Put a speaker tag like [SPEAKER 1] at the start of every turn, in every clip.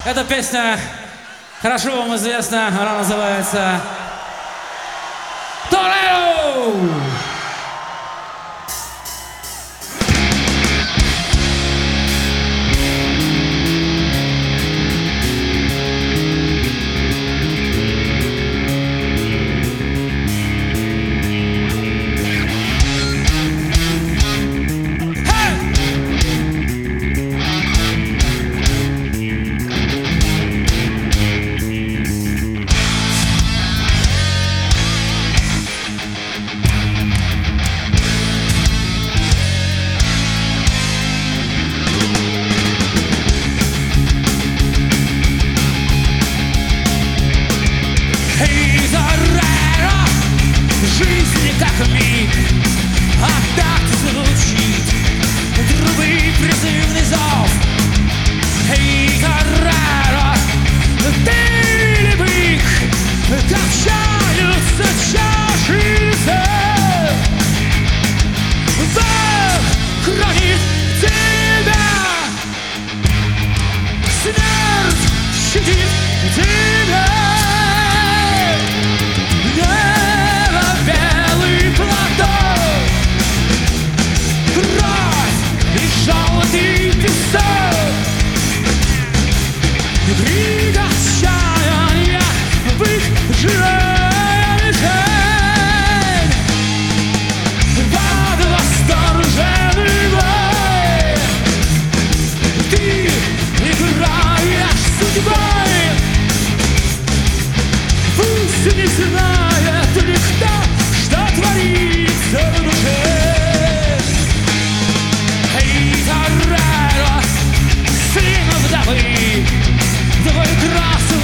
[SPEAKER 1] Эта песня хорошо вам известна, она называется «Торнадо». Жизнь как миг, а так звучит грубый призывный зов. Эй, Торнадо, ты ли бык, качаются чаши весов. Бог хранит тебя, смерть щадит тебя. Крик отчаяния в их жилах, под восторженный бой ты играешь судьбой. Пусть не знает никто, что творится в душе. Эй, Торнадо, сын вдовы, твой красный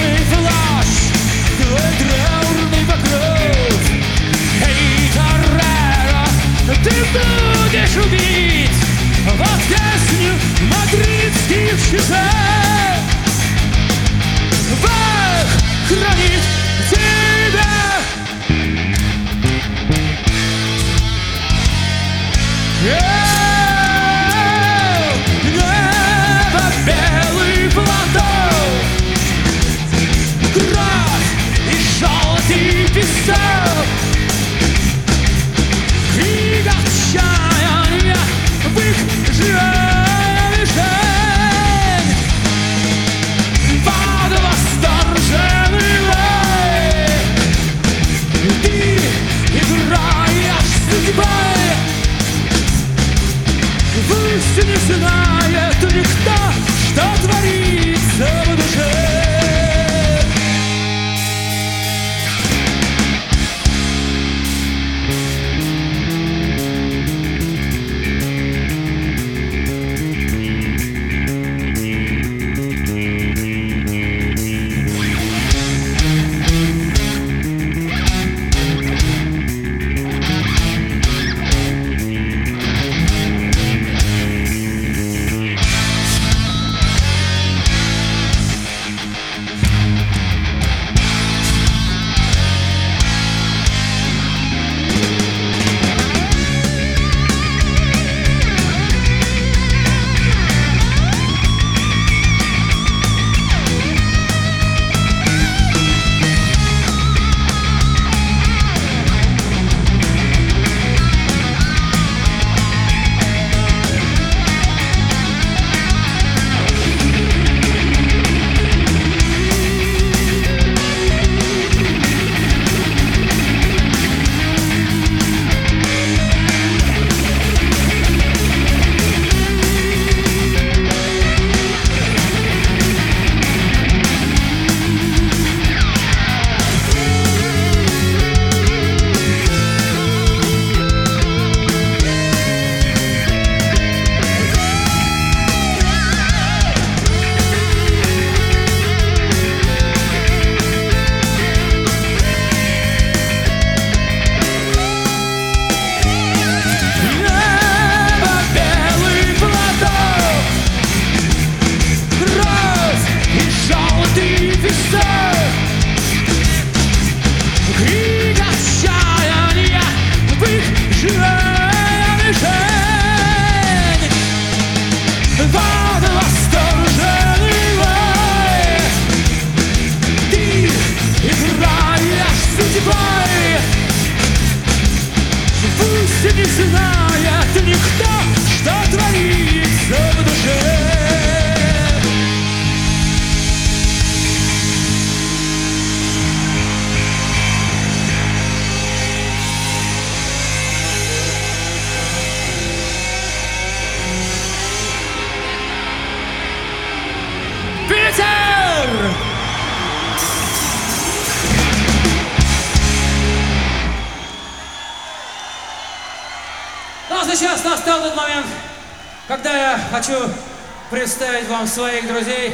[SPEAKER 1] сейчас настал тот момент, когда я хочу представить вам своих друзей.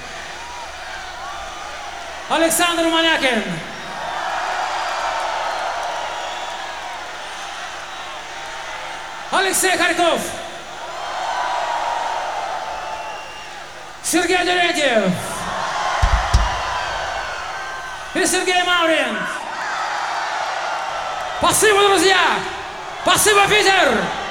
[SPEAKER 1] Александр Манякин. Алексей Харьков. Сергей Дерентьев. И Сергей Маврин. Спасибо, друзья! Спасибо, Питер!